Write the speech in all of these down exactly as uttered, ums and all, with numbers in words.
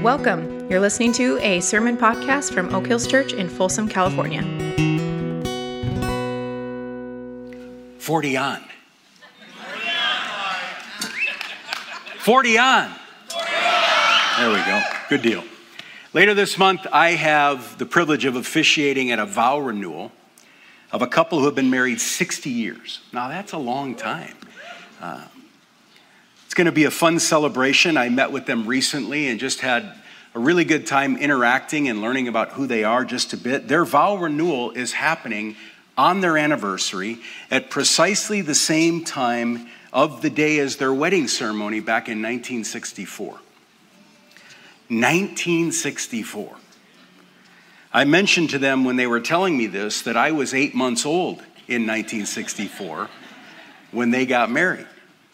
Welcome. You're listening to a sermon podcast from Oak Hills Church in Folsom, California. forty on. forty on. There we go. Good deal. Later this month, I have the privilege of officiating at a vow renewal of a couple who have been married sixty years. Now, that's a long time. Uh, it's going to be a fun celebration. I met with them recently and just had a really good time interacting and learning about who they are just a bit. Their vow renewal is happening on their anniversary at precisely the same time of the day as their wedding ceremony back in nineteen sixty-four. nineteen sixty-four. I mentioned to them when they were telling me this that I was eight months old in nineteen sixty-four when they got married.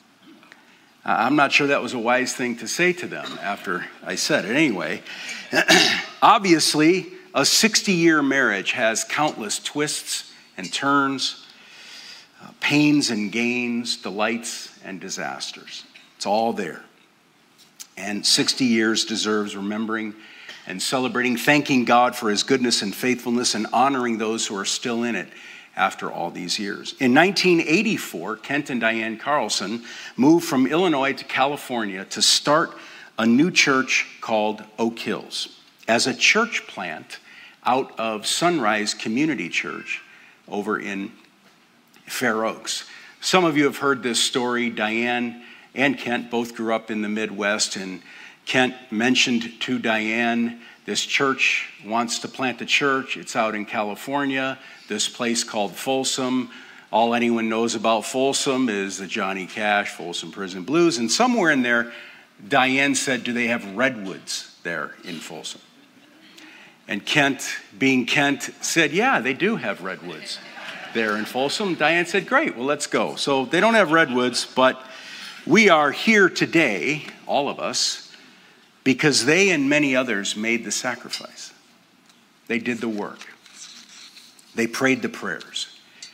I'm not sure that was a wise thing to say to them after I said it. Anyway, obviously, a sixty-year marriage has countless twists and turns, uh, pains and gains, delights and disasters. It's all there. And sixty years deserves remembering and celebrating, thanking God for his goodness and faithfulness, and honoring those who are still in it after all these years. In nineteen eighty-four, Kent and Diane Carlson moved from Illinois to California to start a new church called Oak Hills as a church plant out of Sunrise Community Church over in Fair Oaks. Some of you have heard this story. Diane and Kent both grew up in the Midwest, and Kent mentioned to Diane, this church wants to plant a church. It's out in California, this place called Folsom. All anyone knows about Folsom is the Johnny Cash, Folsom Prison Blues. And somewhere in there, Diane said, do they have redwoods there in Folsom? And Kent, being Kent, said, yeah, they do have redwoods there in Folsom. Diane said, great, well, let's go. So they don't have redwoods, but we are here today, all of us, because they and many others made the sacrifice. They did the work. They prayed the prayers.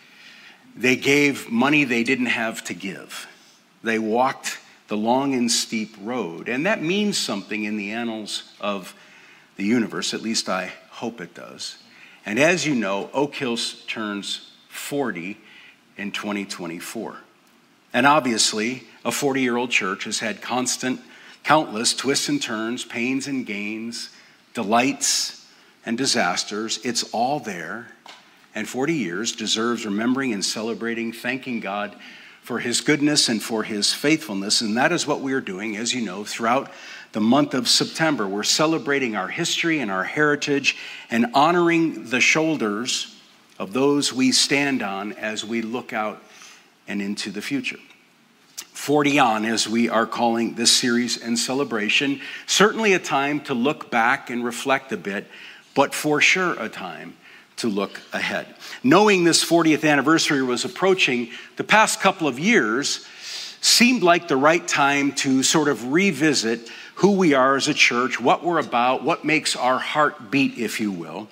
They gave money they didn't have to give. They walked the long and steep road. And that means something in the annals of the universe, at least I hope it does. And as you know, Oak Hills turns forty in twenty twenty-four. And obviously, a forty-year-old church has had constant, countless twists and turns, pains and gains, delights and disasters. It's all there. And forty years deserves remembering and celebrating, thanking God for his goodness and for his faithfulness. And that is what we are doing, as you know, throughout the month of September. We're celebrating our history and our heritage and honoring the shoulders of those we stand on as we look out and into the future. forty on, as we are calling this series and celebration. Certainly a time to look back and reflect a bit, but for sure a time to look ahead. Knowing this fortieth anniversary was approaching, the past couple of years seemed like the right time to sort of revisit who we are as a church, what we're about, what makes our heart beat, if you will,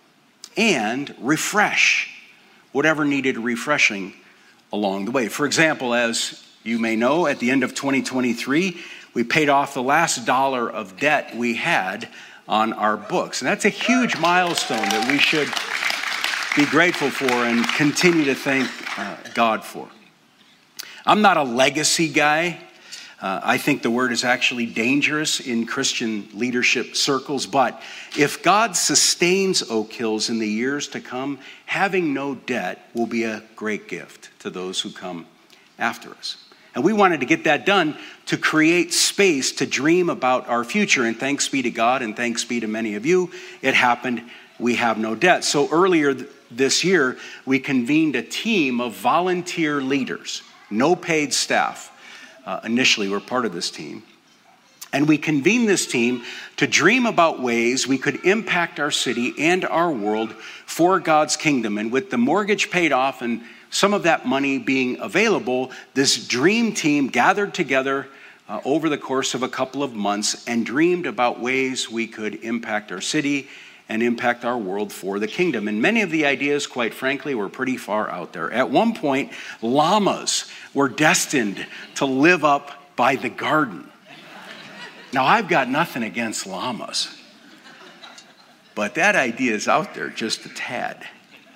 and refresh whatever needed refreshing along the way. For example, as you may know, at the end of twenty twenty-three, we paid off the last dollar of debt we had on our books. And that's a huge milestone that we should be grateful for and continue to thank uh, God for. I'm not a legacy guy. Uh, I think the word is actually dangerous in Christian leadership circles. But if God sustains Oak Hills in the years to come, having no debt will be a great gift to those who come after us. And we wanted to get that done to create space to dream about our future. And thanks be to God, and thanks be to many of you, it happened. We have no debt. So earlier th- this year, we convened a team of volunteer leaders, no paid staff. Uh, initially, we're part of this team. And we convened this team to dream about ways we could impact our city and our world for God's kingdom. And with the mortgage paid off and some of that money being available, this dream team gathered together uh, over the course of a couple of months and dreamed about ways we could impact our city and impact our world for the kingdom. And many of the ideas, quite frankly, were pretty far out there. At one point, llamas were destined to live up by the garden. Now, I've got nothing against llamas, but that idea is out there just a tad.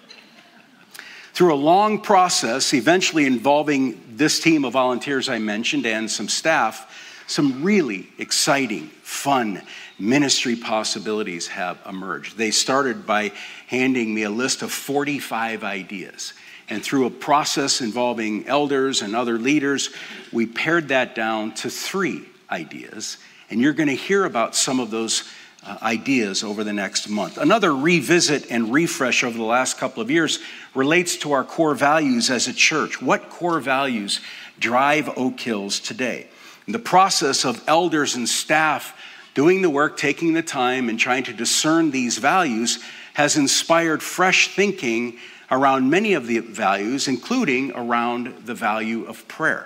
Through a long process, eventually involving this team of volunteers I mentioned and some staff, some really exciting, fun ministry possibilities have emerged. They started by handing me a list of forty-five ideas. And through a process involving elders and other leaders, we pared that down to three ideas. And you're going to hear about some of those uh, ideas over the next month. Another revisit and refresh over the last couple of years relates to our core values as a church. What core values drive Oak Hills today? And the process of elders and staff doing the work, taking the time, and trying to discern these values has inspired fresh thinking around many of the values, including around the value of prayer.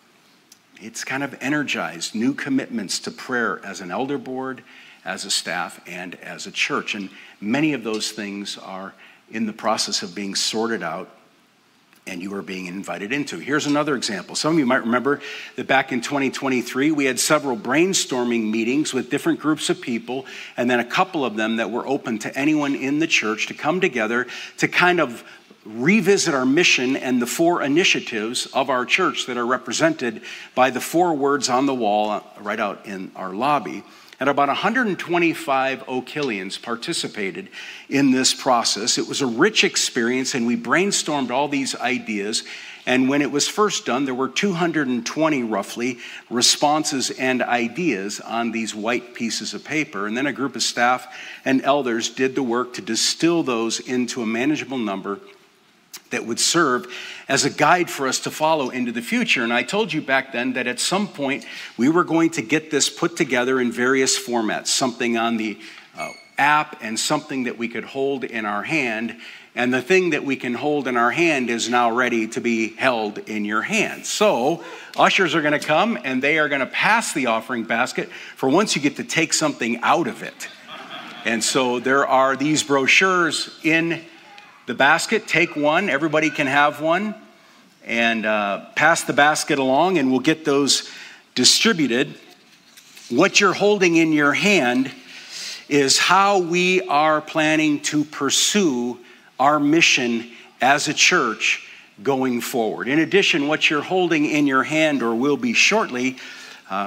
It's kind of energized new commitments to prayer as an elder board, as a staff, and as a church. And many of those things are in the process of being sorted out, and you are being invited into. Here's another example. Some of you might remember that back in twenty twenty-three, we had several brainstorming meetings with different groups of people, and then a couple of them that were open to anyone in the church to come together to kind of revisit our mission and the four initiatives of our church that are represented by the four words on the wall right out in our lobby. And about one hundred twenty-five Oak Hillians participated in this process. It was a rich experience, and we brainstormed all these ideas. And when it was first done, there were two hundred twenty roughly responses and ideas on these white pieces of paper. And then a group of staff and elders did the work to distill those into a manageable number that would serve as a guide for us to follow into the future. And I told you back then that at some point we were going to get this put together in various formats, something on the uh, app and something that we could hold in our hand. And the thing that we can hold in our hand is now ready to be held in your hand. So ushers are going to come and they are going to pass the offering basket for once you get to take something out of it. And so there are these brochures in the basket. Take one. Everybody can have one. And uh, pass the basket along, and we'll get those distributed. What you're holding in your hand is how we are planning to pursue our mission as a church going forward. In addition, what you're holding in your hand, or will be shortly, uh,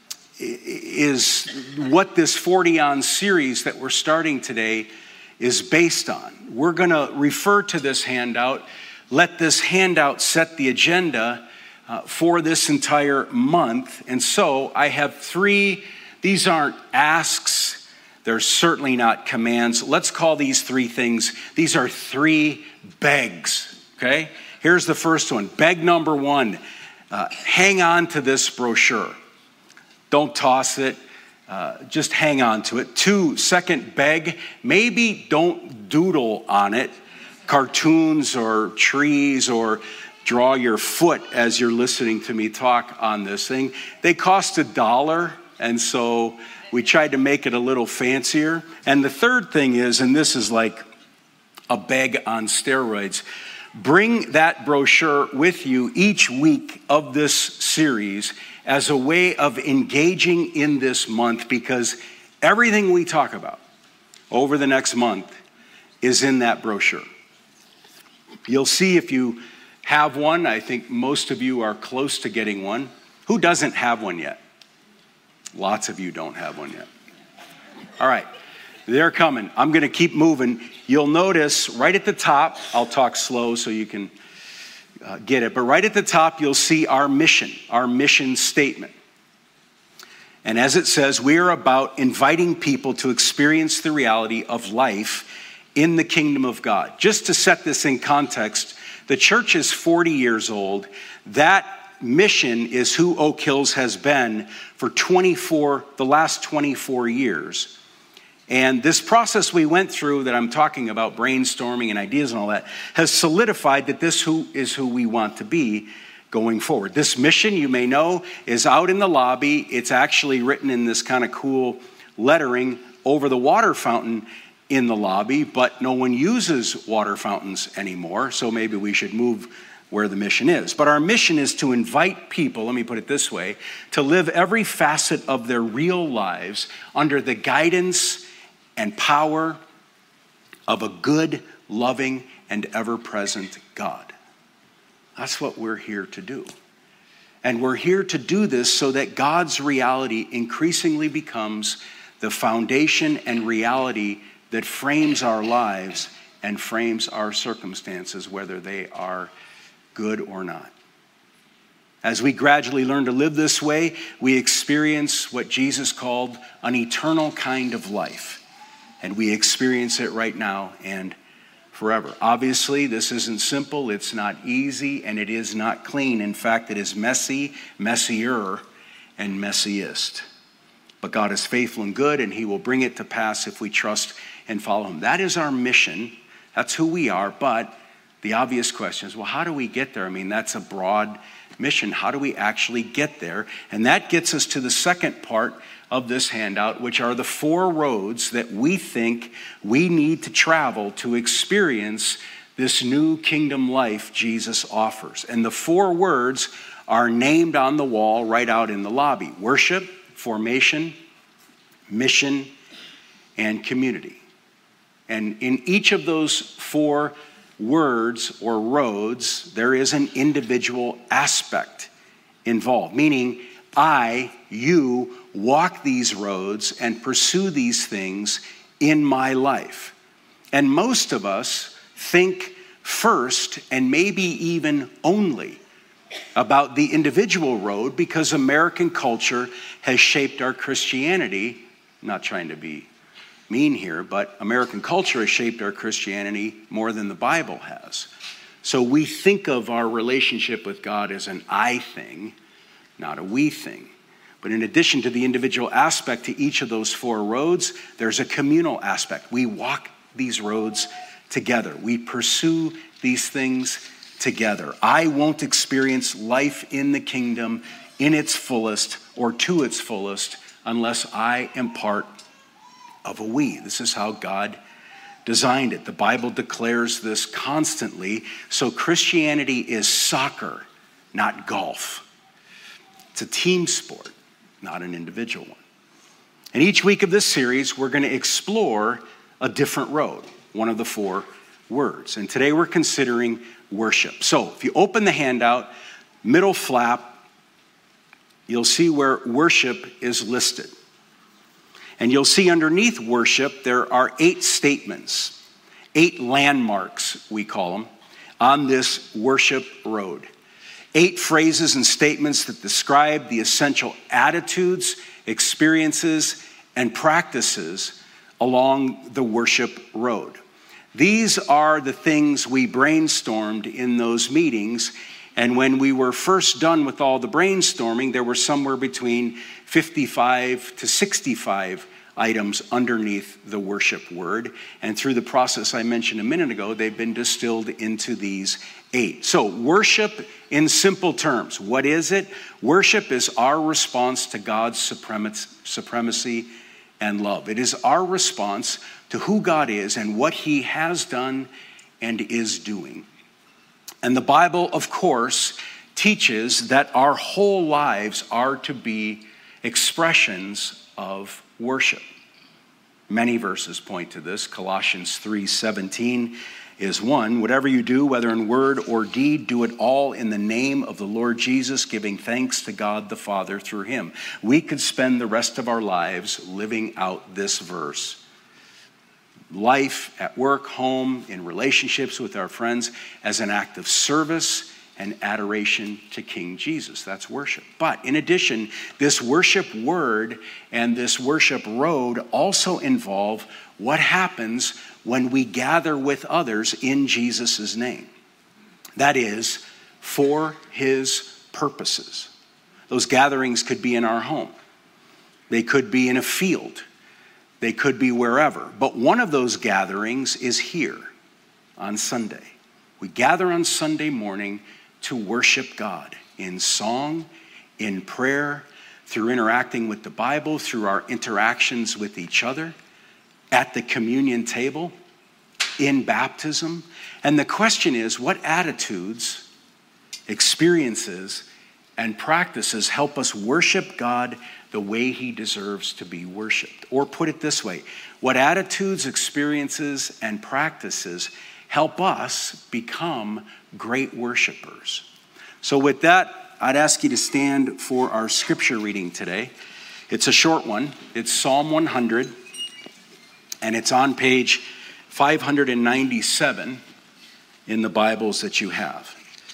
is what this forty on series that we're starting today is based on. We're going to refer to this handout, let this handout set the agenda uh, for this entire month. And so I have three, these aren't asks, they're certainly not commands. Let's call these three things, these are three begs, okay? Here's the first one. Beg number one, uh, hang on to this brochure. Don't toss it. Uh, just hang on to it. Two, second beg, maybe don't doodle on it, cartoons or trees, or draw your foot as you're listening to me talk on this thing. They cost a dollar, and so we tried to make it a little fancier. And the third thing is, and this is like a beg on steroids, bring that brochure with you each week of this series as a way of engaging in this month, because everything we talk about over the next month is in that brochure. You'll see if you have one. I think most of you are close to getting one. Who doesn't have one yet? Lots of you don't have one yet. All right, they're coming. I'm going to keep moving. You'll notice right at the top, I'll talk slow so you can Uh, get it. But right at the top, you'll see our mission, our mission statement. And as it says, we are about inviting people to experience the reality of life in the kingdom of God. Just to set this in context, the church is forty years old. That mission is who Oak Hills has been for twenty-four, the last twenty-four years. And this process we went through that I'm talking about, brainstorming and ideas and all that, has solidified that this who is who we want to be going forward. This mission, you may know, is out in the lobby. It's actually written in this kind of cool lettering over the water fountain in the lobby, but no one uses water fountains anymore, so maybe we should move where the mission is. But our mission is to invite people, let me put it this way, to live every facet of their real lives under the guidance and power of a good, loving, and ever-present God. That's what we're here to do. And we're here to do this so that God's reality increasingly becomes the foundation and reality that frames our lives and frames our circumstances, whether they are good or not. As we gradually learn to live this way, we experience what Jesus called an eternal kind of life. And we experience it right now and forever. Obviously, this isn't simple, it's not easy, and it is not clean. In fact, it is messy, messier, and messiest. But God is faithful and good, and he will bring it to pass if we trust and follow him. That is our mission. That's who we are. But the obvious question is, well, how do we get there? I mean, that's a broad mission. How do we actually get there? And that gets us to the second part of this handout, which are the four roads that we think we need to travel to experience this new kingdom life Jesus offers. And the four words are named on the wall right out in the lobby: worship, formation, mission, and community. And in each of those four words or roads, there is an individual aspect involved, meaning I, you, walk these roads and pursue these things in my life. And most of us think first and maybe even only about the individual road because American culture has shaped our Christianity. I'm not trying to be mean here, but American culture has shaped our Christianity more than the Bible has. So we think of our relationship with God as an I thing, not a we thing. But in addition to the individual aspect to each of those four roads, there's a communal aspect. We walk these roads together. We pursue these things together. I won't experience life in the kingdom in its fullest or to its fullest unless I am part of a we. This is how God designed it. The Bible declares this constantly. So Christianity is soccer, not golf. It's a team sport, not an individual one. And each week of this series, we're going to explore a different road, one of the four words. And today we're considering worship. So if you open the handout, middle flap, you'll see where worship is listed. And you'll see underneath worship, there are eight statements, eight landmarks, we call them, on this worship road. Eight phrases and statements that describe the essential attitudes, experiences, and practices along the worship road. These are the things we brainstormed in those meetings. And when we were first done with all the brainstorming, there were somewhere between fifty-five to sixty-five items underneath the worship word. And through the process I mentioned a minute ago, they've been distilled into these eight. So worship in simple terms. What is it? Worship is our response to God's supremacy and love. It is our response to who God is and what he has done and is doing. And the Bible, of course, teaches that our whole lives are to be expressions of worship. Many verses point to this. Colossians three seventeen is one. Whatever you do, whether in word or deed, do it all in the name of the Lord Jesus, giving thanks to God the Father through him. We could spend the rest of our lives living out this verse. Life at work, home, in relationships with our friends as an act of service and adoration to King Jesus. That's worship. But in addition, this worship word and this worship road also involve what happens when we gather with others in Jesus' name. That is, for his purposes. Those gatherings could be in our home. They could be in a field. They could be wherever. But one of those gatherings is here on Sunday. We gather on Sunday morning to worship God in song, in prayer, through interacting with the Bible, through our interactions with each other, at the communion table, in baptism. And the question is, what attitudes experiences, and practices help us worship God the way he deserves to be worshiped. Or put it this way, what attitudes, experiences, and practices help us become great worshipers? So with that, I'd ask you to stand for our scripture reading today. It's a short one. It's Psalm one hundred, and it's on page five ninety-seven in the Bibles that you have.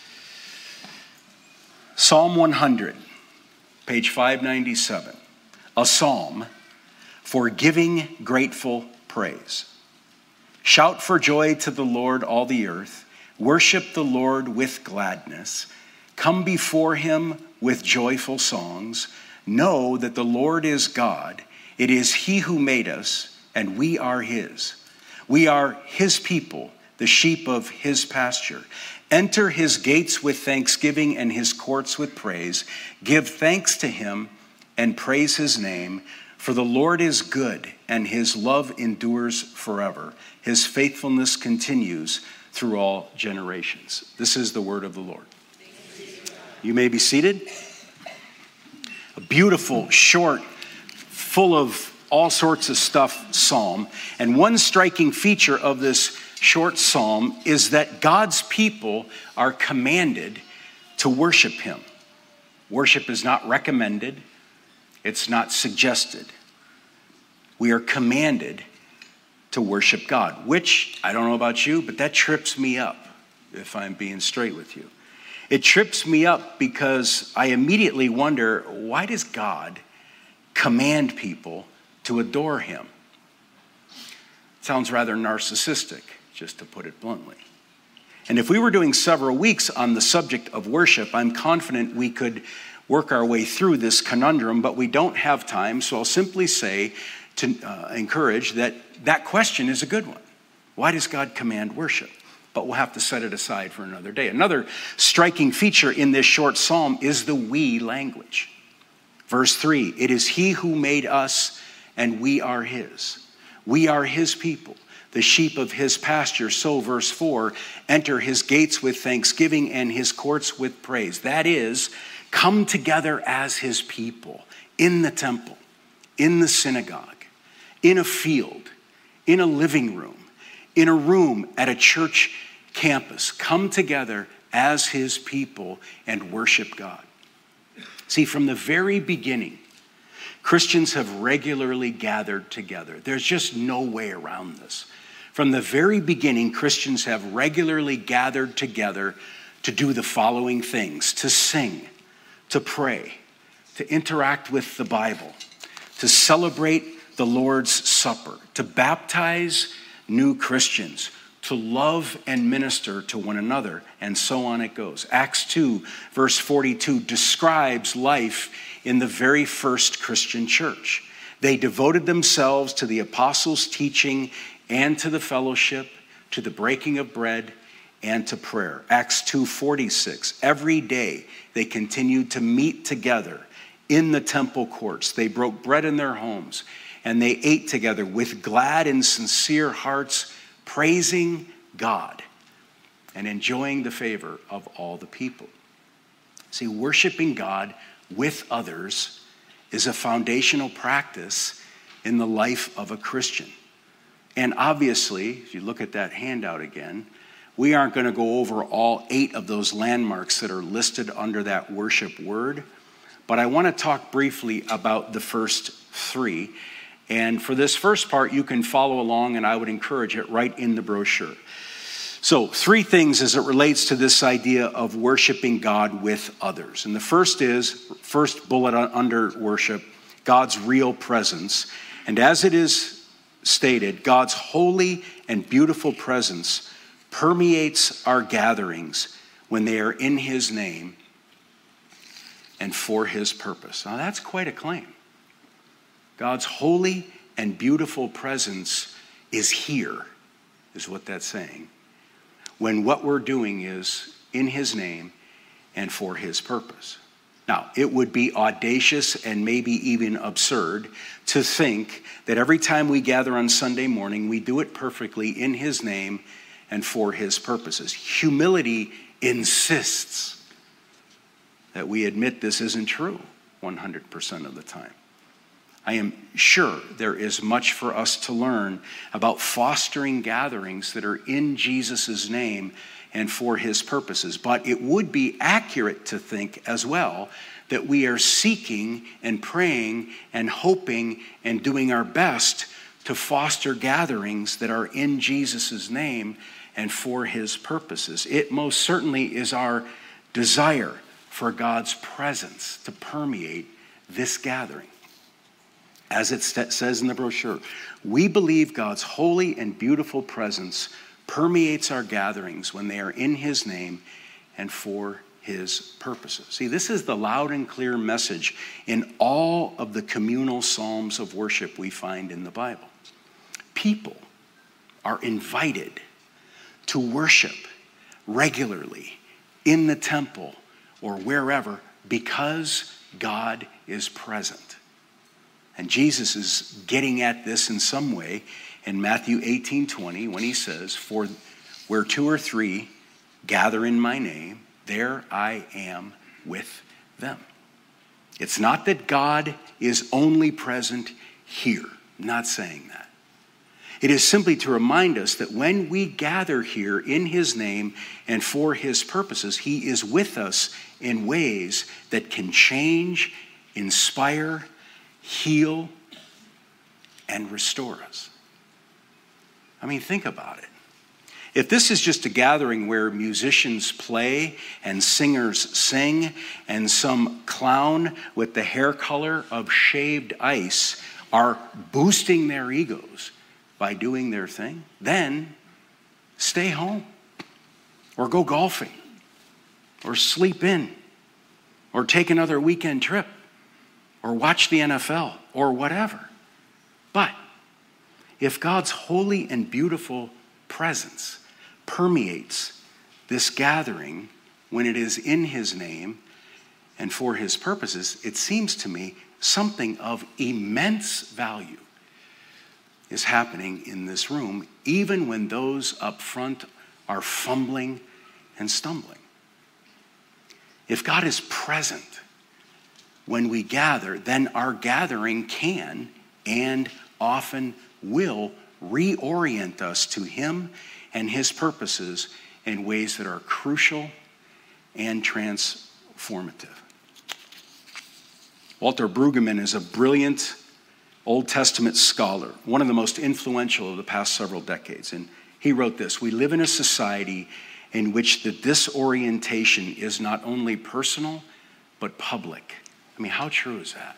Psalm one hundred, page five ninety-seven, a psalm for giving grateful praise. Shout for joy to the Lord, all the earth. Worship the Lord with gladness. Come before him with joyful songs. Know that the Lord is God. It is he who made us, and we are his. We are his people, the sheep of his pasture. Enter his gates with thanksgiving and his courts with praise. Give thanks to him and praise his name. For the Lord is good, and his love endures forever. His faithfulness continues through all generations. This is the word of the Lord. You may be seated. A beautiful, short, full of all sorts of stuff psalm. And one striking feature of this short psalm is that God's people are commanded to worship him. Worship is not recommended. It's not suggested. We are commanded to worship God, which, I don't know about you, but that trips me up, if I'm being straight with you. It trips me up because I immediately wonder, why does God command people to adore him? It sounds rather narcissistic, just to put it bluntly. And if we were doing several weeks on the subject of worship, I'm confident we could work our way through this conundrum, but we don't have time, so I'll simply say to uh, encourage that that question is a good one. Why does God command worship? But we'll have to set it aside for another day. Another striking feature in this short psalm is the we language. Verse three, it is he who made us, and we are his. We are his people, the sheep of his pasture. So verse four, enter his gates with thanksgiving and his courts with praise. That is, come together as his people in the temple, in the synagogue, in a field, in a living room, in a room at a church campus. Come together as his people and worship God. See, from the very beginning, Christians have regularly gathered together. There's just no way around this. From the very beginning, Christians have regularly gathered together to do the following things: to sing, to pray, to interact with the Bible, to celebrate the Lord's Supper, to baptize new Christians, to love and minister to one another, and so on it goes. Acts two, verse forty-two, describes life in the very first Christian church. They devoted themselves to the apostles' teaching and to the fellowship, to the breaking of bread, and to prayer. Acts two forty-six, every day they continued to meet together in the temple courts. They broke bread in their homes, and they ate together with glad and sincere hearts, praising God and enjoying the favor of all the people. See, worshiping God with others is a foundational practice in the life of a Christian. And obviously, if you look at that handout again, we aren't going to go over all eight of those landmarks that are listed under that worship word, but I want to talk briefly about the first three. And for this first part, you can follow along, and I would encourage it right in the brochure. So, three things as it relates to this idea of worshiping God with others. And the first is, first bullet under worship, God's real presence. And as it is stated, God's holy and beautiful presence permeates our gatherings when they are in his name and for his purpose. Now, that's quite a claim. God's holy and beautiful presence is here, is what that's saying, when what we're doing is in his name and for his purpose. Now, it would be audacious and maybe even absurd to think that every time we gather on Sunday morning, we do it perfectly in his name and for his purposes. Humility insists that we admit this isn't true one hundred percent of the time. I am sure there is much for us to learn about fostering gatherings that are in Jesus' name and for his purposes. But it would be accurate to think as well that we are seeking and praying and hoping and doing our best to foster gatherings that are in Jesus' name and for his purposes. It most certainly is our desire for God's presence to permeate this gathering. As it says in the brochure, we believe God's holy and beautiful presence permeates our gatherings when they are in his name and for his purposes. See, this is the loud and clear message in all of the communal psalms of worship we find in the Bible. People are invited to worship regularly in the temple or wherever because God is present. And Jesus is getting at this in some way in Matthew eighteen twenty when he says, "For where two or three gather in my name, there I am with them." It's not that God is only present here. I'm not saying that. It is simply to remind us that when we gather here in his name and for his purposes, he is with us in ways that can change, inspire, heal, and restore us. I mean, think about it. If this is just a gathering where musicians play and singers sing and some clown with the hair color of shaved ice are boosting their egos by doing their thing, then stay home or go golfing or sleep in or take another weekend trip or watch the N F L, or whatever. But if God's holy and beautiful presence permeates this gathering when it is in his name and for his purposes, it seems to me something of immense value is happening in this room, even when those up front are fumbling and stumbling. If God is present when we gather, then our gathering can and often will reorient us to him and his purposes in ways that are crucial and transformative. Walter Brueggemann is a brilliant Old Testament scholar, one of the most influential of the past several decades. And he wrote this: "We live in a society in which the disorientation is not only personal, but public." I mean, how true is that?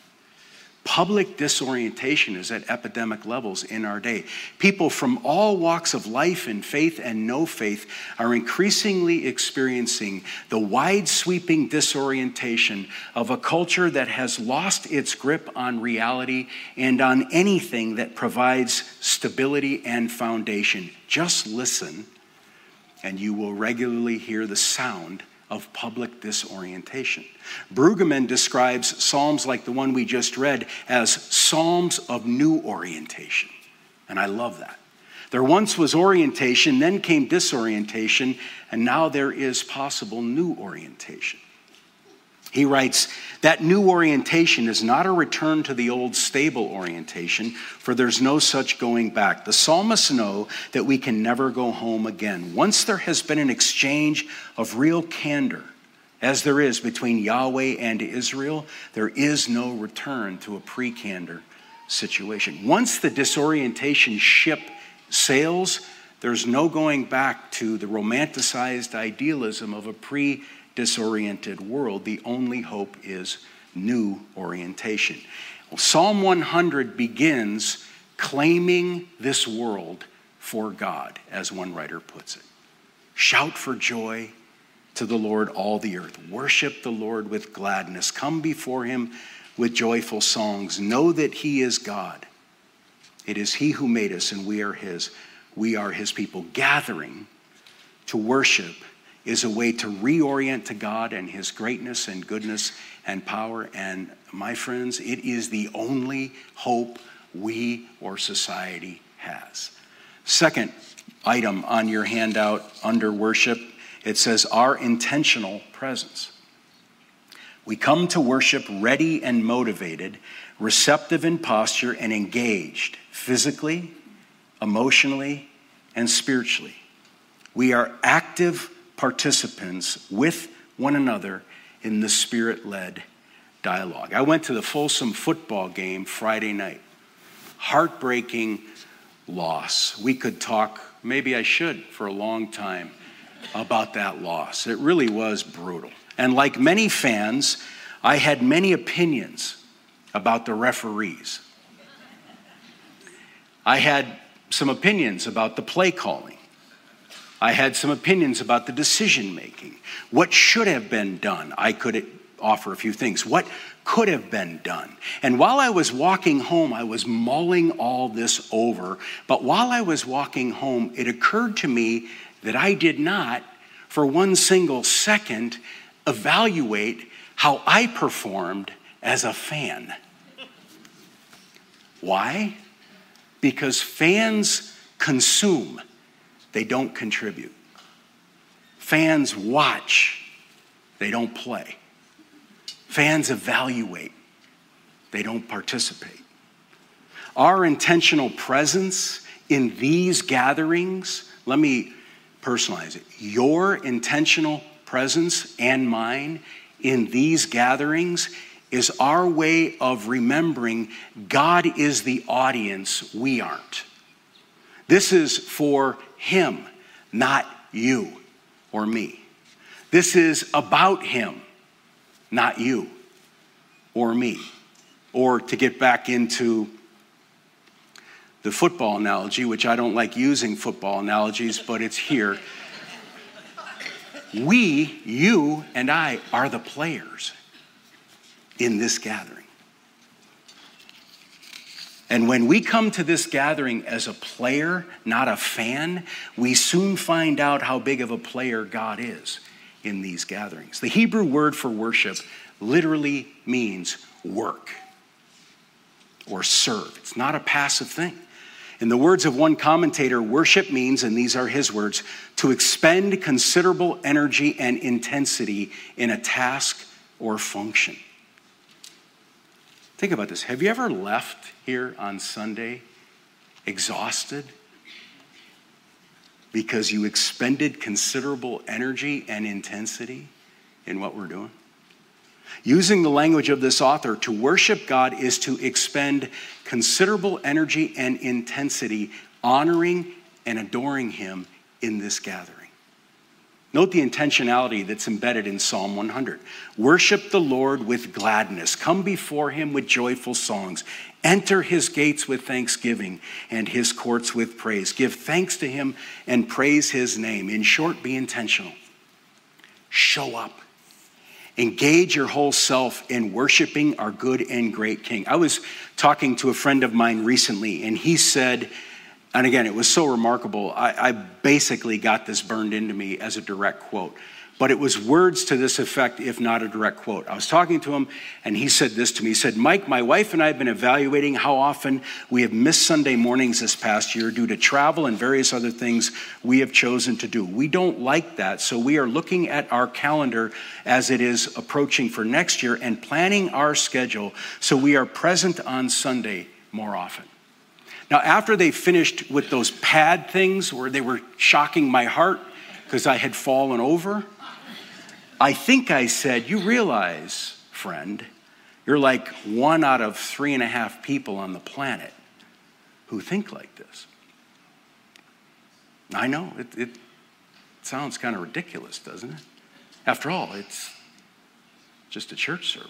Public disorientation is at epidemic levels in our day. People from all walks of life and faith and no faith are increasingly experiencing the wide-sweeping disorientation of a culture that has lost its grip on reality and on anything that provides stability and foundation. Just listen, and you will regularly hear the sound of public disorientation. Brueggemann describes psalms like the one we just read as psalms of new orientation. And I love that. There once was orientation, then came disorientation, and now there is possible new orientation. He writes, "That new orientation is not a return to the old stable orientation, for there's no such going back. The psalmists know that we can never go home again. Once there has been an exchange of real candor, as there is between Yahweh and Israel, there is no return to a pre-candor situation. Once the disorientation ship sails, there's no going back to the romanticized idealism of a pre disoriented world. The only hope is new orientation." Well, Psalm one hundred begins claiming this world for God, as one writer puts it. "Shout for joy to the Lord, all the earth. Worship the Lord with gladness. Come before him with joyful songs. Know that he is God. It is he who made us, and we are his. We are his people." Gathering to worship is a way to reorient to God and his greatness and goodness and power. And my friends, it is the only hope we or society has. Second item on your handout under worship, it says our intentional presence. We come to worship ready and motivated, receptive in posture, and engaged physically, emotionally, and spiritually. We are active participants with one another in the Spirit-led dialogue. I went to the Folsom football game Friday night. Heartbreaking loss. We could talk, maybe I should, for a long time about that loss. It really was brutal. And like many fans, I had many opinions about the referees. I had some opinions about the play calling. I had some opinions about the decision making. What should have been done? I could offer a few things. What could have been done? And while I was walking home, I was mulling all this over. But while I was walking home, it occurred to me that I did not, for one single second, evaluate how I performed as a fan. Why? Because fans consume, they don't contribute. Fans watch, they don't play. Fans evaluate, they don't participate. Our intentional presence in these gatherings, let me personalize it. Your intentional presence and mine in these gatherings is our way of remembering God is the audience, we aren't. This is for him, not you or me. This is about him, not you or me. Or to get back into the football analogy, which I don't like using football analogies, but it's here. We, you and I, are the players in this gathering. And when we come to this gathering as a player, not a fan, we soon find out how big of a player God is in these gatherings. The Hebrew word for worship literally means work or serve. It's not a passive thing. In the words of one commentator, worship means, and these are his words, to expend considerable energy and intensity in a task or function. Think about this. Have you ever left here on Sunday exhausted because you expended considerable energy and intensity in what we're doing? Using the language of this author, to worship God is to expend considerable energy and intensity honoring and adoring him in this gathering. Note the intentionality that's embedded in Psalm one hundred. Worship the Lord with gladness. Come before him with joyful songs. Enter his gates with thanksgiving and his courts with praise. Give thanks to him and praise his name. In short, be intentional. Show up. Engage your whole self in worshiping our good and great King. I was talking to a friend of mine recently, and he said, and again, it was so remarkable, I, I basically got this burned into me as a direct quote. But it was words to this effect, if not a direct quote. I was talking to him, and he said this to me. He said, Mike, my wife and I have been evaluating how often we have missed Sunday mornings this past year due to travel and various other things we have chosen to do. We don't like that, so we are looking at our calendar as it is approaching for next year and planning our schedule so we are present on Sunday more often. Now, after they finished with those pad things where they were shocking my heart because I had fallen over, I think I said, you realize, friend, you're like one out of three and a half people on the planet who think like this. I know, it, it sounds kind of ridiculous, doesn't it? After all, it's just a church service.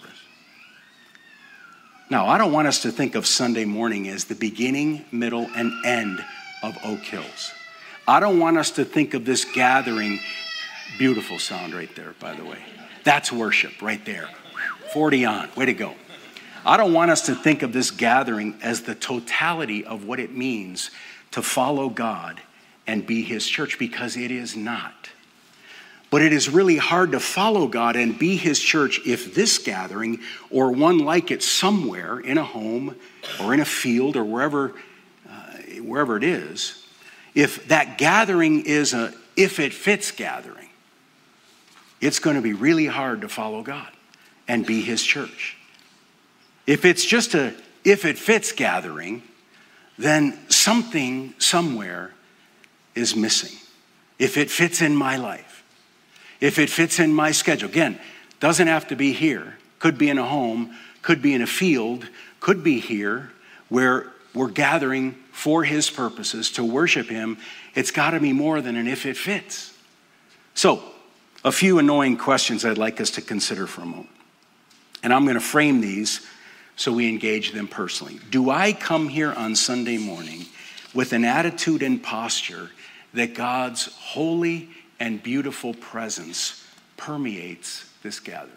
Now, I don't want us to think of Sunday morning as the beginning, middle, and end of Oak Hills. I don't want us to think of this gathering. Beautiful sound right there, by the way. That's worship right there. forty on. Way to go. I don't want us to think of this gathering as the totality of what it means to follow God and be his church, because it is not. But it is really hard to follow God and be his church if this gathering, or one like it somewhere in a home or in a field or wherever, uh, wherever it is, if that gathering is a if it fits gathering, it's going to be really hard to follow God. and be his church. If it's just a if it fits gathering, then something somewhere is missing. If it fits in my life, if it fits in my schedule, again, doesn't have to be here, could be in a home, could be in a field, could be here where we're gathering for his purposes to worship him. It's got to be more than an if it fits. So, a few annoying questions I'd like us to consider for a moment. And I'm going to frame these so we engage them personally. Do I come here on Sunday morning with an attitude and posture that God's holy and beautiful presence permeates this gathering?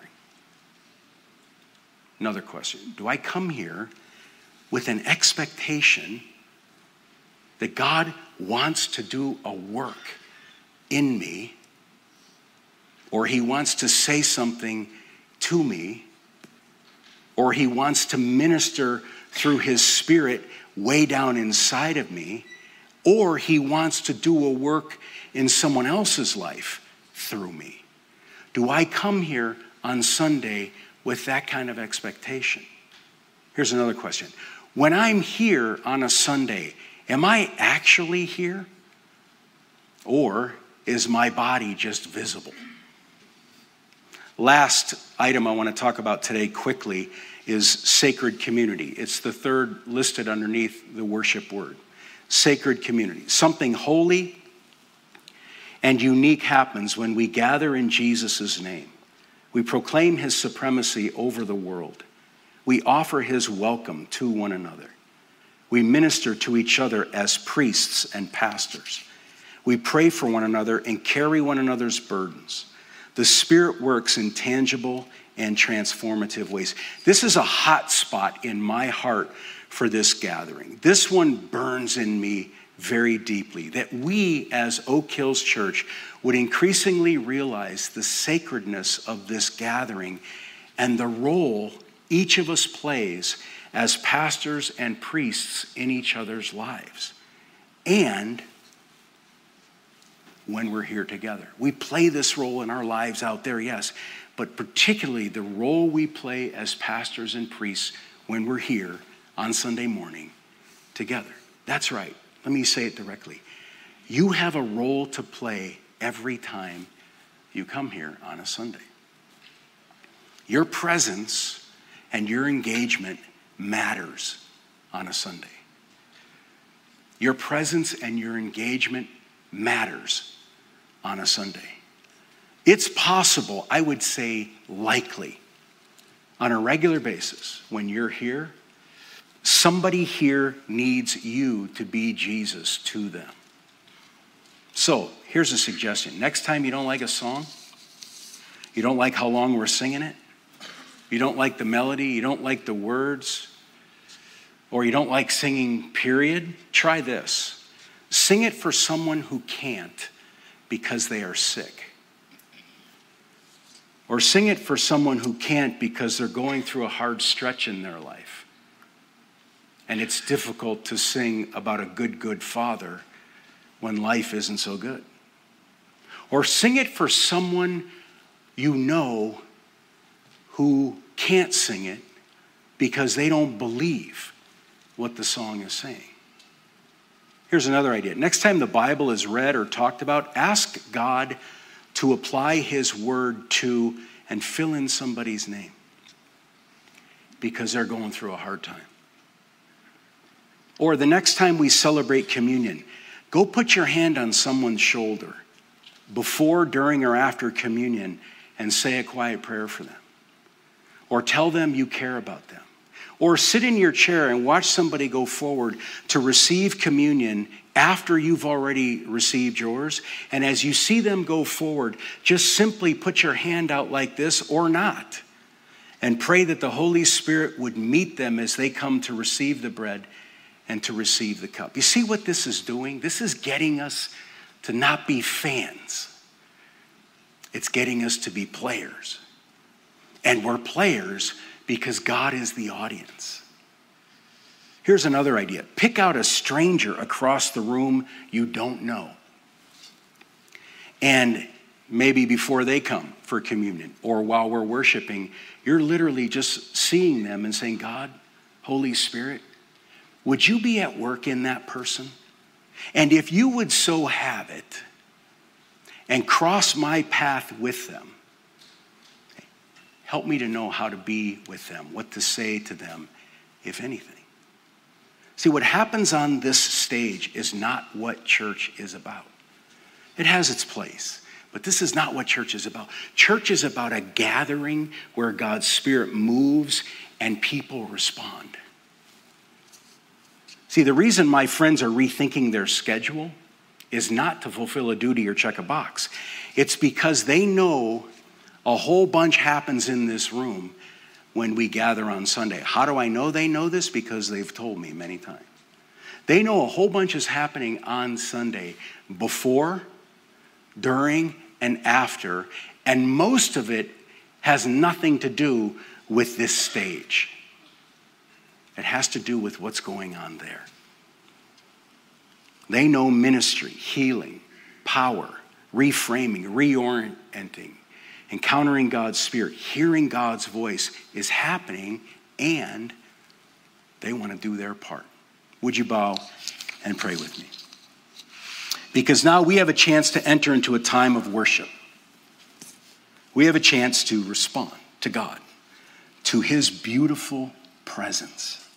Another question. Do I come here with an expectation that God wants to do a work in me, or he wants to say something to me, or he wants to minister through his Spirit way down inside of me, or he wants to do a work in someone else's life through me? Do I come here on Sunday with that kind of expectation? Here's another question. When I'm here on a Sunday, am I actually here? Or is my body just visible? Last item I want to talk about today quickly is sacred community. It's the third listed underneath the worship word. Sacred community. Something holy and unique happens when we gather in Jesus' name. We proclaim his supremacy over the world. We offer his welcome to one another. We minister to each other as priests and pastors. We pray for one another and carry one another's burdens. The Spirit works in tangible and transformative ways. This is a hot spot in my heart for this gathering. This one burns in me very deeply, that we as Oak Hills Church would increasingly realize the sacredness of this gathering and the role each of us plays as pastors and priests in each other's lives. And when we're here together. We play this role in our lives out there, yes, but particularly the role we play as pastors and priests when we're here on Sunday morning together. That's right. Let me say it directly. You have a role to play every time you come here on a Sunday. Your presence and your engagement matters on a Sunday. Your presence and your engagement matters on a Sunday. It's possible, I would say likely, on a regular basis, when you're here, somebody here needs you to be Jesus to them. So, here's a suggestion. Next time you don't like a song, you don't like how long we're singing it, you don't like the melody, you don't like the words, or you don't like singing, period, try this. Sing it for someone who can't because they are sick. Or sing it for someone who can't because they're going through a hard stretch in their life. And it's difficult to sing about a good, good father when life isn't so good. Or sing it for someone you know who can't sing it because they don't believe what the song is saying. Here's another idea. Next time the Bible is read or talked about, ask God to apply his word to and fill in somebody's name because they're going through a hard time. Or the next time we celebrate communion, go put your hand on someone's shoulder before, during, or after communion and say a quiet prayer for them. Or tell them you care about them. Or sit in your chair and watch somebody go forward to receive communion after you've already received yours. And as you see them go forward, just simply put your hand out like this or not. And pray that the Holy Spirit would meet them as they come to receive the bread and to receive the cup. You see what this is doing? This is getting us to not be fans. It's getting us to be players. And we're players because God is the audience. Here's another idea. Pick out a stranger across the room you don't know. And maybe before they come for communion or while we're worshiping, you're literally just seeing them and saying, God, Holy Spirit, would you be at work in that person? And if you would so have it and cross my path with them, help me to know how to be with them, what to say to them, if anything. See, what happens on this stage is not what church is about. It has its place, but this is not what church is about. Church is about a gathering where God's Spirit moves and people respond. See, the reason my friends are rethinking their schedule is not to fulfill a duty or check a box. It's because they know a whole bunch happens in this room when we gather on Sunday. How do I know they know this? Because they've told me many times. They know a whole bunch is happening on Sunday before, during, and after, and most of it has nothing to do with this stage. It has to do with what's going on there. They know ministry, healing, power, reframing, reorienting, encountering God's Spirit, hearing God's voice is happening, and they want to do their part. Would you bow and pray with me? Because now we have a chance to enter into a time of worship. We have a chance to respond to God, to his beautiful presence.